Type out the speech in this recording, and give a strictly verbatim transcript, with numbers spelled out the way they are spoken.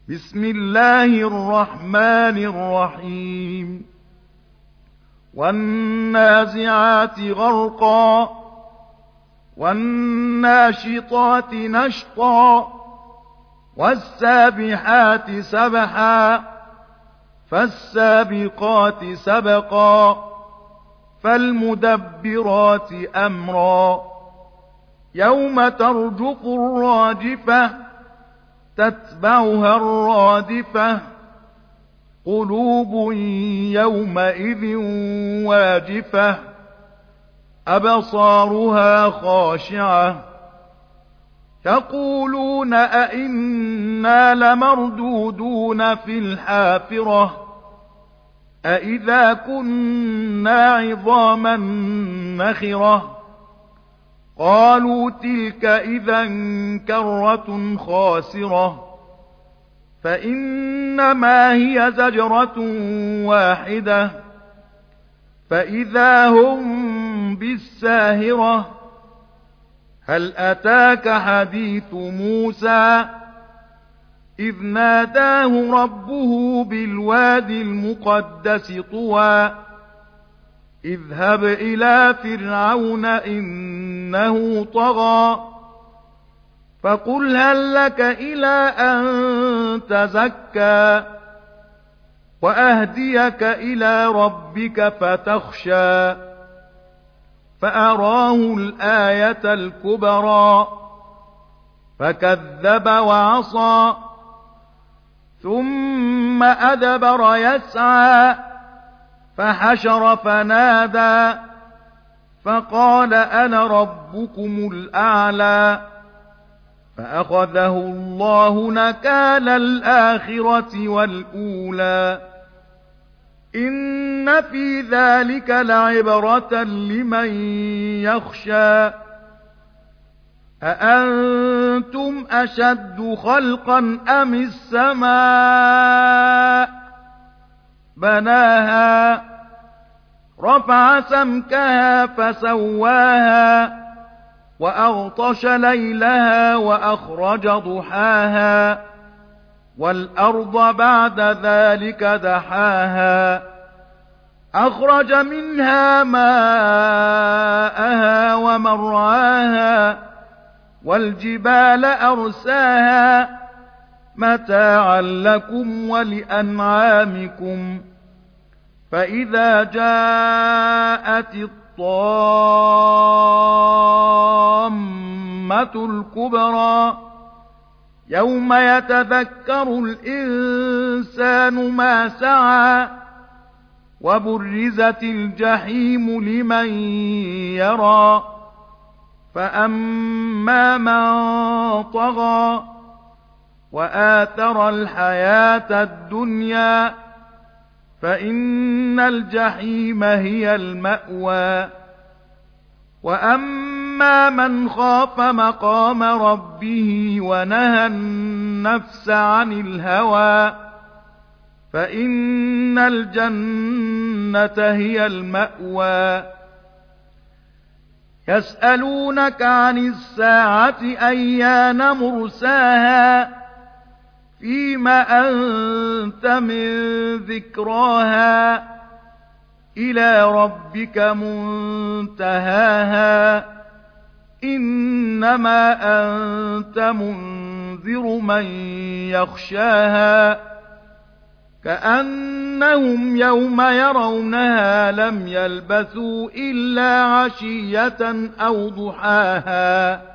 بسم الله الرحمن الرحيم والنازعات غرقا والناشطات نشطا والسابحات سبحا فالسابقات سبقا فالمدبرات أمرا يوم ترجف الراجفة تتبعها الرادفة قلوب يومئذ واجفة أبصارها خاشعة يقولون أئنا لمردودون في الحافرة أئذا كنا عظاما نخرة قالوا تلك إذا كرة خاسرة فإنما هي زجرة واحدة فإذا هم بالساهرة هل أتاك حديث موسى إذ ناداه ربه بالواد المقدس طوى اذهب إلى فرعون إنه طغى فقل هل لك إلى أن تزكى وأهديك إلى ربك فتخشى فأراه الآية الكبرى فكذب وعصى ثم أدبر يسعى فحشر فنادى فقال أنا ربكم الأعلى فأخذه الله نكال الآخرة والأولى إن في ذلك لعبرة لمن يخشى أأنتم أشد خلقا أم السماء بناها رفع سمكها فسواها وأغطش ليلها وأخرج ضحاها والأرض بعد ذلك دحاها أخرج منها ماءها ومرعاها والجبال أرساها متاعا لكم ولأنعامكم فإذا جاءت الطامة الكبرى يوم يتذكر الإنسان ما سعى وبرزت الجحيم لمن يرى فأما من طغى وآثر الحياة الدنيا فإن الجحيم هي المأوى وأما من خاف مقام ربه ونهى النفس عن الهوى فإن الجنة هي المأوى يسألونك عن الساعة أيان مرساها فيما أنت من ذكراها إلى ربك منتهاها إنما أنت منذر من يخشاها كأنهم يوم يرونها لم يلبثوا إلا عشية أو ضحاها